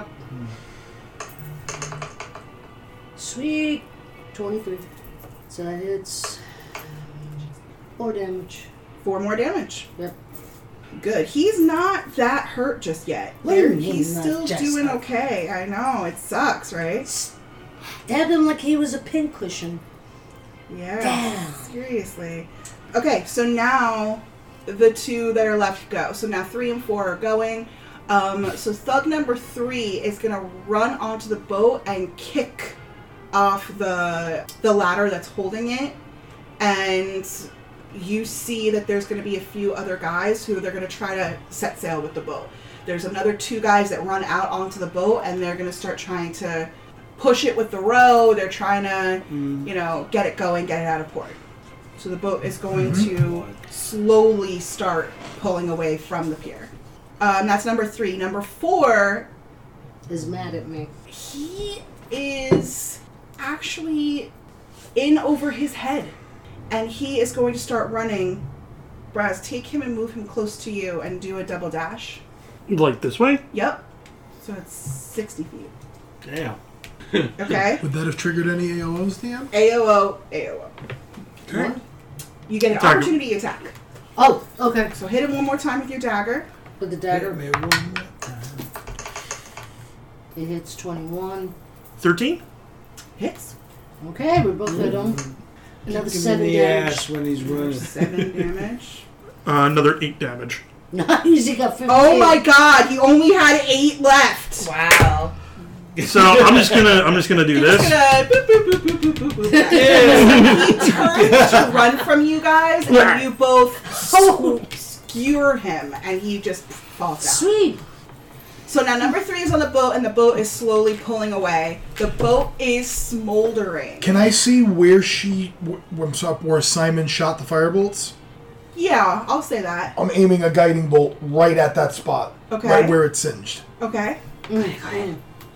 Sweet. twenty-three. So that hits four damage. Four more damage. Yep. Good. He's not that hurt just yet. What do you They're- mean He's not still just doing hurt? okay. I know. It sucks, right? Stab him like he was a pincushion. Yeah. Damn. Seriously. Okay, so now the two that are left go. So now three and four are going. Um, so thug number three is going to run onto the boat and kick off the the ladder that's holding it. And you see that there's going to be a few other guys who they're going to try to set sail with the boat. There's another two guys that run out onto the boat, and they're going to start trying to push it with the row. They're trying to, Mm. you know, get it going, get it out of port. So the boat is going to slowly start pulling away from the pier. Um, that's number three. Number four, Is mad at me. he is actually in over his head. And he is going to start running. Braz, take him and move him close to you and do a double dash. Like this way? Yep. So it's sixty feet. Damn. Okay? Would that have triggered any A O Os, D M? A O O, A O O. Okay. You get an Attack. opportunity attack. Oh, okay. So hit him one more time with your dagger. With the dagger, Hit me one more time. it hits twenty-one. thirteen? Hits. Okay, we both hit him. Another Kick him seven in the damage. ass when he's running. Seven damage. Uh, another eight damage. Nice, he got fifteen. Oh my god, he only had eight left. Wow. So I'm just gonna I'm just gonna do Just this. gonna boop, boop, boop, boop, boop, boop, boop. He turns to run from you guys, and you both Oh. skewer him, and he just falls down. Sweet. So now number three is on the boat, and the boat is slowly pulling away. The boat is smoldering. Can I see where she, wh- I'm sorry, where Simon shot the firebolts? Yeah, I'll say that. I'm aiming a guiding bolt right at that spot. Okay. Right where it's singed. Okay. Mm.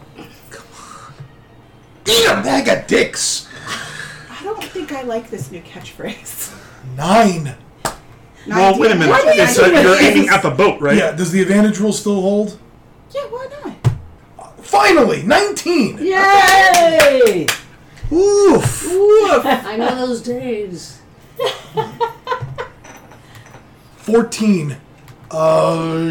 Eat a bag of dicks! I don't think I like this new catchphrase. Nine. Well, wait a minute. Nine It's, uh, damage. you're aiming at the boat, right? Yeah, does the advantage rule still hold? Yeah, why not? Finally! nineteen! Yay! Oof! Woof. I know those days. fourteen. Uh,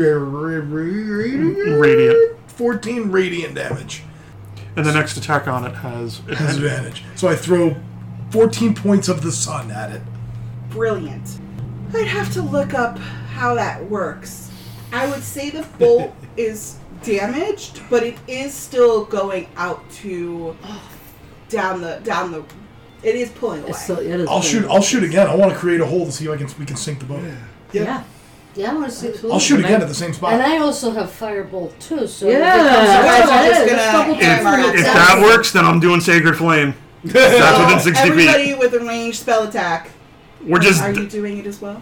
Radiant. fourteen radiant damage. And the next attack on it has Has advantage. So I throw fourteen points of the sun at it. Brilliant. I'd have to look up how that works. I would say the bolt is damaged, but it is still going out to down the down the. It is pulling away. It's so, it is I'll shoot. I'll shoot again. I want to create a hole to see if I can we can sink the boat. Yeah. Yeah, I want to see the I'll shoot again at the same spot. And I also have firebolt too, so Yeah. if it comes You guys around- are just Let's gonna double If, hammer check at if that. that works, then I'm doing Sacred Flame. That's within sixty Everybody feet. with a ranged spell attack. We're just. Are you doing it as well?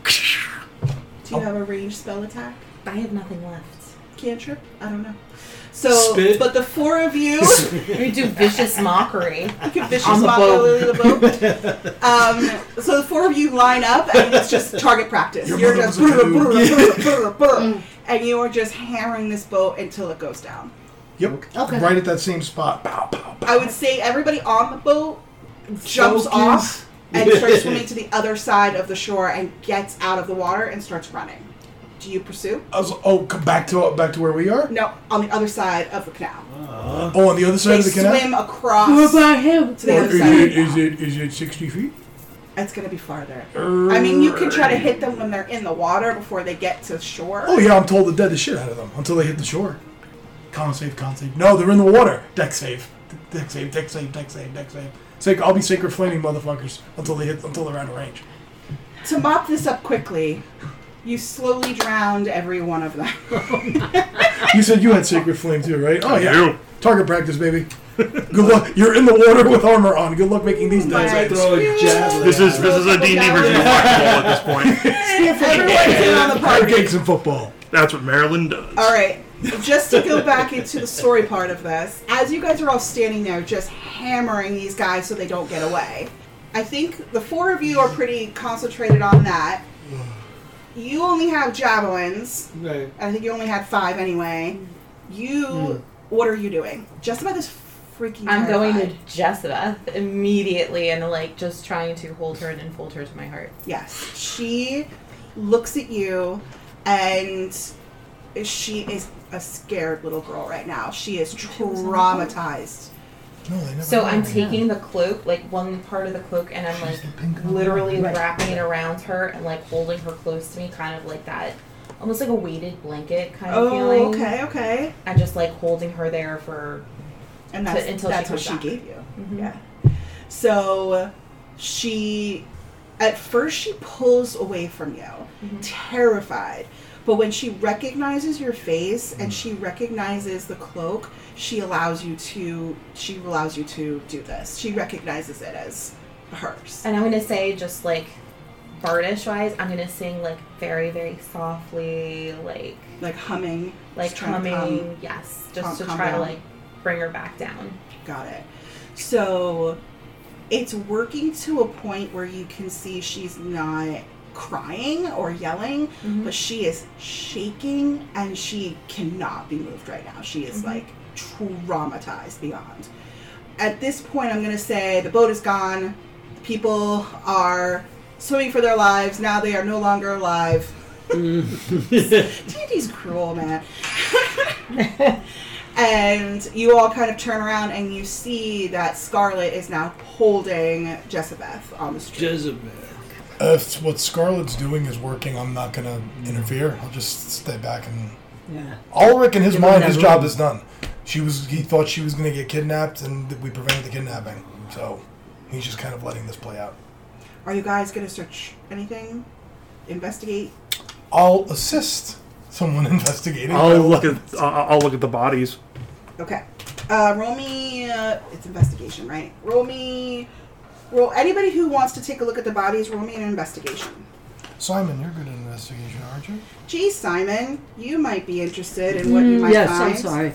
Do you have a ranged spell attack? I have nothing left. Cantrip? I don't know. So, Spit. but the four of you, We do vicious mockery. you can vicious On the mock boat. Lily the boat. Um, so the four of you line up, and it's just target practice. Your You're mother just was a canoe. and you are just hammering this boat until it goes down. Yep. Okay. Right at that same spot. Pow, pow, pow. I would say everybody on the boat jumps Focus. off and starts swimming to the other side of the shore and gets out of the water and starts running. Do you pursue? I was, oh, come back to back to where we are. No, on the other side of the canal. Oh, on the other side They of the canal. swim across What about him? to the Or other is side. it is it is it sixty feet? It's going to be farther. I mean, you can try to hit them when they're in the water before they get to shore. Oh yeah, I'm told to dead the shit out of them until they hit the shore. Con save, con save. No, they're in the water. Deck save, deck save, deck save, deck save, deck save. Sac- I'll be sacred flaming motherfuckers until they hit until they're out of range. To mop this up quickly, you slowly drowned every one of them. You said you had sacred flame too, right? Oh yeah. do. Target practice, baby. Good luck. You're in the water with armor on. Good luck making these My dice. Throw a javelin. This is this is a D and D version of Black Ball at this point. Everyone's in on the party. Pancakes and football. That's what Maryland does. All right. just to go back into the story part of this, as you guys are all standing there just hammering these guys so they don't get away, I think the four of you are pretty concentrated on that. You only have javelins. Right. I think you only had five anyway. You, Mm. what are you doing? Jessica is freaking I'm going to terrified. Jessica immediately and like just trying to hold her and enfold her to my heart. Yes. She looks at you and she is a scared little girl right now. She is traumatized. No, they never So know. I'm taking the cloak, like one part of the cloak, and I'm like She's the pink one. literally Right. wrapping it around her and like holding her close to me, kind of like that, almost like a weighted blanket kind of Oh, feeling. okay, okay. And just like holding her there for. And that's, To- until she that's what comes she back. gave you. Mhm. Yeah. So she, at first, she pulls away from you, Mhm. terrified. But when she recognizes your face and she recognizes the cloak, she allows you to. She allows you to do this. She recognizes it as hers. And I'm gonna say just like bardish wise, I'm gonna sing like very very softly, like Like humming. like just trying to calm- humming, yes, just calm- to calm try down. to like bring her back down. Got it. So it's working to a point where you can see she's not crying or yelling, Mhm. but she is shaking and she cannot be moved right now. She is Mhm. like traumatized beyond. At this point, I'm going to say the boat is gone. People are swimming for their lives. Now they are no longer alive. D and D's cruel, man. And you all kind of turn around and you see that Scarlet is now holding Jezebeth on the street. Jezebel. If what Scarlet's doing is working, I'm not gonna interfere. I'll just stay back and. Yeah. Ulrich, in his Give him mind, that his job room. is done. She was. He thought she was gonna get kidnapped, and we prevented the kidnapping. So he's just kind of letting this play out. Are you guys going to search anything? Investigate? I'll assist someone investigating. I'll look at I'll, I'll look at the bodies. Okay. Uh, roll me. Uh, it's investigation, right? Roll me. Roll. Anybody who wants to take a look at the bodies, roll me an investigation. Simon, you're good at investigation, aren't you? Gee, Simon, you might be interested in what you might yes, find. I'm sorry.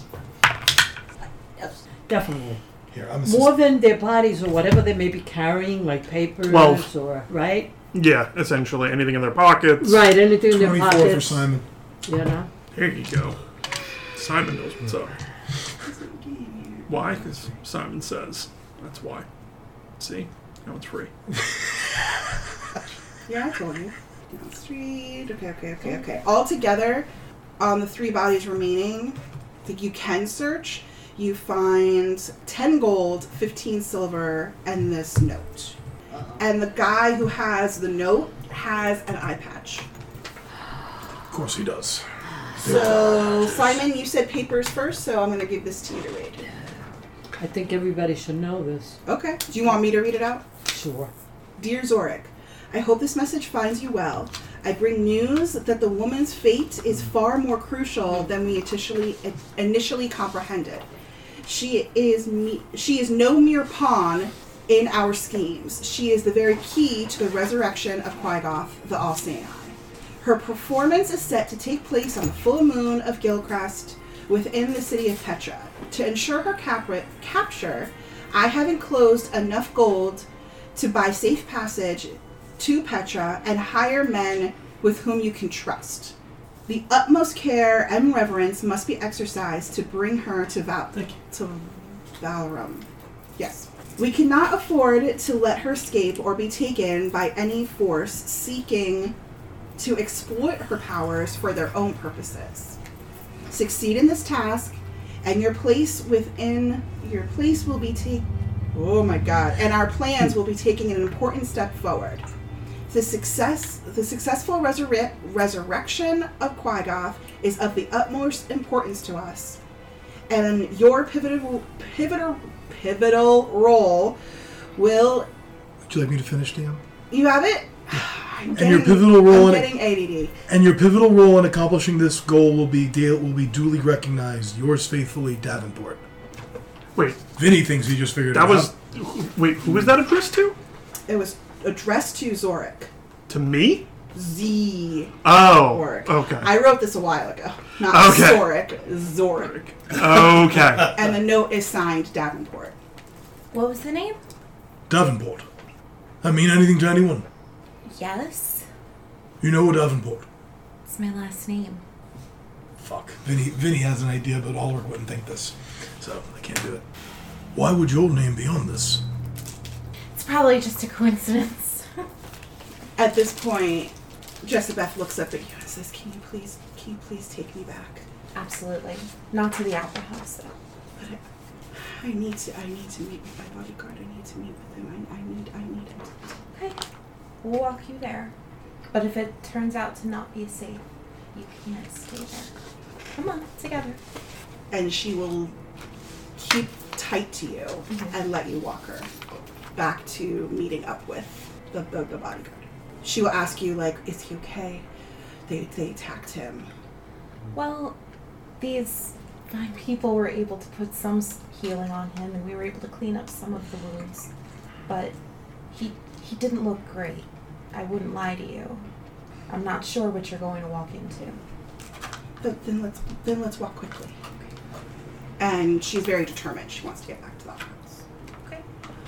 Yes, definitely. Here, I'm assist- More than their bodies or whatever they may be carrying, like papers Twelve. or right, Yeah, essentially anything in their pockets. right, anything in their twenty-four pockets. for Simon. You know. There you go. Simon knows what's up. Why? Because Simon says. That's why. See? Now it's free. Yeah, I told you. Down the street. Okay, okay, okay, okay. All together, on the three bodies remaining that you can search, you find ten gold, fifteen silver, and this note. And the guy who has the note has an eye patch. Of course he does. So, Simon, you said papers first, so I'm going to give this to you to read. I think everybody should know this. Okay. Do you want me to read it out? Sure. Dear Zorik, I hope this message finds you well. I bring news that the woman's fate is far more crucial than we initially initially comprehended. She is me, she is no mere pawn in our schemes. She is the very key to the resurrection of Quagoth, the All-Seeing Eye. Her performance is set to take place on the full moon of Gilcrest within the city of Petra. To ensure her cap- capture, I have enclosed enough gold to buy safe passage to Petra and hire men with whom you can trust. The utmost care and reverence must be exercised to bring her to Val- to Valorum. Yes. We cannot afford to let her escape or be taken by any force seeking to exploit her powers for their own purposes. Succeed in this task, and your place within your place will be taken. Oh my God! And our plans will be taking an important step forward. The success, the successful resurre- resurrection of Quagoth is of the utmost importance to us, and your pivotal, pivotal, pivotal role will. Would you like me to finish, D M? You have it. I'm And your getting- pivotal role I'm in- getting A D D. And your pivotal role in accomplishing this goal will be da- will be duly recognized. Yours faithfully, Davenport. Wait, Vinny thinks he just figured that it was. out. Wait, who was that addressed to? It was addressed to Zorik. To me? Z Oh. Zorik. Zorik. Okay. I wrote this a while ago. Not Okay. Zorik, Zorik. Okay. And the note is signed Davenport. What was the name? Davenport. That mean anything to anyone? Yes. You know Davenport? It's my last name. Fuck. Vinny, Vinny has an idea, but Ulrich wouldn't think this. So, I can't do it. Why would your name be on this? It's probably just a coincidence. At this point, Jessabeth looks up at you and says, Can you please, can you please take me back? Absolutely. Not to the Opera House, though. But I, I need to, I need to meet with my bodyguard. I need to meet with him. I, I need, I need him. Okay. We'll walk you there. But if it turns out to not be safe, you can't stay there. Come on, together. And she will keep tight to you Mm-hmm. and let you walk her back to meeting up with the, the, the bodyguard. She will ask you, like, is he okay? They, they attacked him. Well, these fine people were able to put some s- healing on him, and we were able to clean up some of the wounds. But he he didn't look great. I wouldn't lie to you. I'm not sure what you're going to walk into. But then let's then let's walk quickly. And she's very determined. She wants to get back to the house. Okay.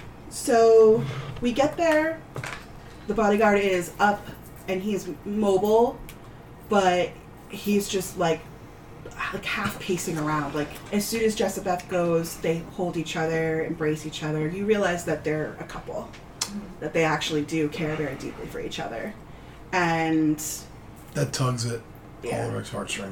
So we get there. The bodyguard is up and he's mobile, but he's just like like half pacing around. Like as soon as Jessabeth goes, they hold each other, embrace each other. You realize that they're a couple, that they actually do care very deeply for each other, and That tugs at Yeah. Ulrich's heartstring.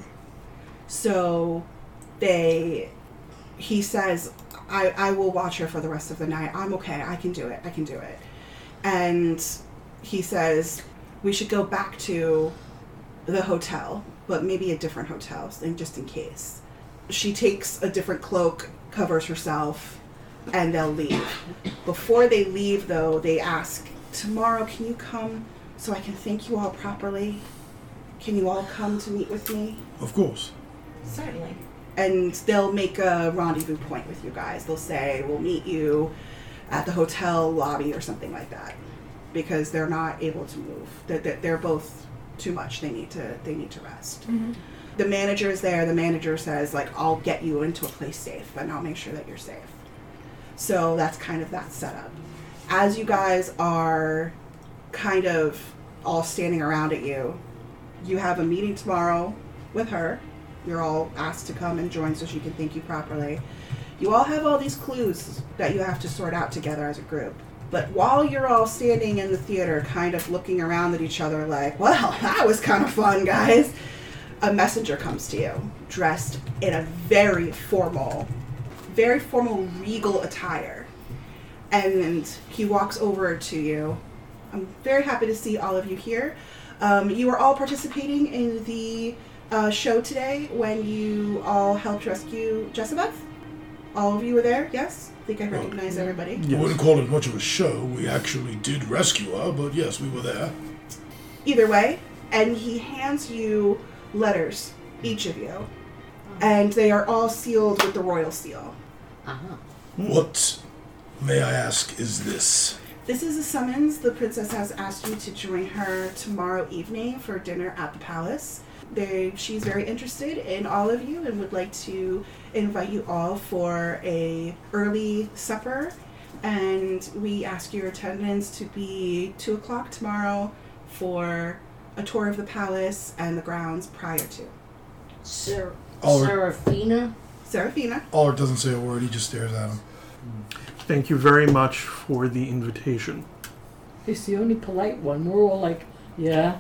so they he says, I, I will watch her for the rest of the night. I'm okay. I can do it. I can do it. And he says, we should go back to the hotel, but maybe a different hotel, and just in case. She takes a different cloak, covers herself, and they'll leave. Before they leave, though, they ask, tomorrow, can you come so I can thank you all properly? Can you all come to meet with me? Of course. Certainly. And they'll make a rendezvous point with you guys. They'll say, we'll meet you at the hotel lobby or something like that, because they're not able to move. They're, they're they're both too much. They need to they need to rest. Mm-hmm. The manager is there. The manager says, like, I'll get you into a place safe, and I'll make sure that you're safe. So that's kind of that setup. As you guys are kind of all standing around at you, you have a meeting tomorrow with her. You're all asked to come and join so she can thank you properly. You all have all these clues that you have to sort out together as a group. But while you're all standing in the theater, kind of looking around at each other like, well, that was kind of fun, guys, a messenger comes to you, dressed in a very formal, very formal regal attire. And he walks over to you. I'm very happy to see all of you here. Um, you are all participating in the uh, show today when you all helped rescue Jessabeth. All of you were there, yes? I think I recognize everybody. I wouldn't call it much of a show. We actually did rescue her, but yes, we were there. Either way, and he hands you letters, each of you, and they are all sealed with the royal seal. Uh-huh. What, may I ask, is this? This is a summons. The princess has asked you to join her tomorrow evening for dinner at the palace. They, she's very interested in all of you and would like to invite you all for a early supper. And we ask your attendance to be two o'clock tomorrow for a tour of the palace and the grounds prior to. Ser- Oh. Serafina? Serafina. Ulrich doesn't say a word, he just stares at him. Thank you very much for the invitation. He's the only polite one. We're all like, yeah.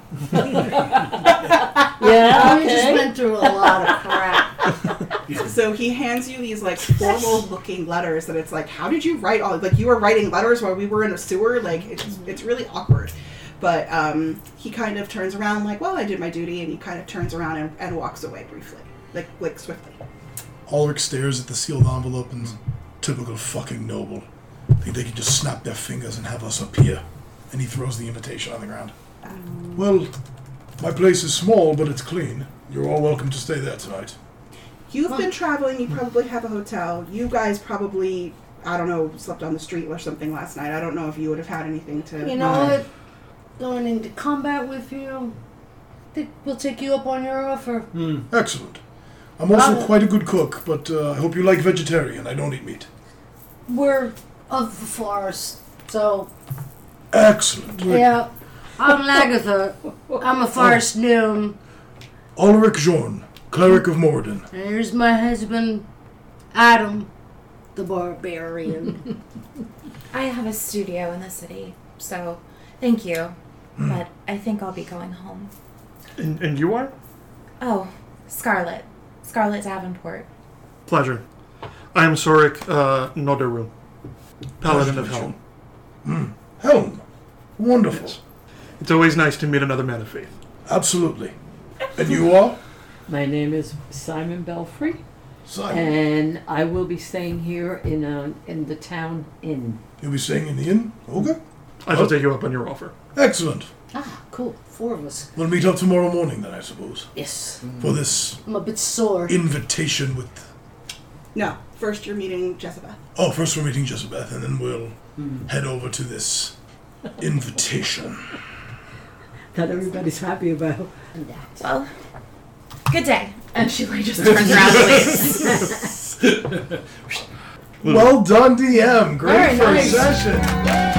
yeah, I just okay. went through a lot of crap. So he hands you these like formal looking letters that it's like, how did you write all, like you were writing letters while we were in a sewer? Like it's, it's really awkward. But um, he kind of turns around like, well, I did my duty, and he kind of turns around and, and walks away briefly, like like swiftly. Ulrich stares at the sealed envelope and typical fucking noble. Think they can just snap their fingers and have us appear. And he throws the invitation on the ground. Well, my place is small, but it's clean. You're all welcome to stay there tonight. You've been traveling, you probably have a hotel. You guys probably, I don't know, slept on the street or something last night. I don't know if you would have had anything to... You know what? Going into combat with you, think we'll take you up on your offer. Hmm. Excellent. I'm also Uh, quite a good cook, but uh, I hope you like vegetarian. I don't eat meat. We're of the forest, so Excellent. yeah. I'm Lagatha. I'm a forest gnome. Ulrich Jorn, cleric of Morden. And here's my husband, Adam, the barbarian. I have a studio in the city, so thank you. But I think I'll be going home. And, and you are? Oh, Scarlet. Scarlet Davenport. Pleasure. I am Sorik uh, Noderu, Paladin of Helm. Helm. Wonderful. Yes. It's always nice to meet another man of faith. Absolutely. And you are? My name is Simon Belfry, Simon. and I will be staying here in a, in the town inn. You'll be staying in the inn? Okay. I shall take you up on your offer. Excellent. Ah, cool. Four of us. We'll meet up tomorrow morning then, I suppose. Yes. For this I'm a bit sore. invitation with... No, first you're meeting Jezebel. Oh, first we're meeting Jezebeth, and then we'll head over to this invitation. That everybody's happy about. And that. Well, good day. And she like just turns around and leaves. Well done, D M. Great Very first nice. session.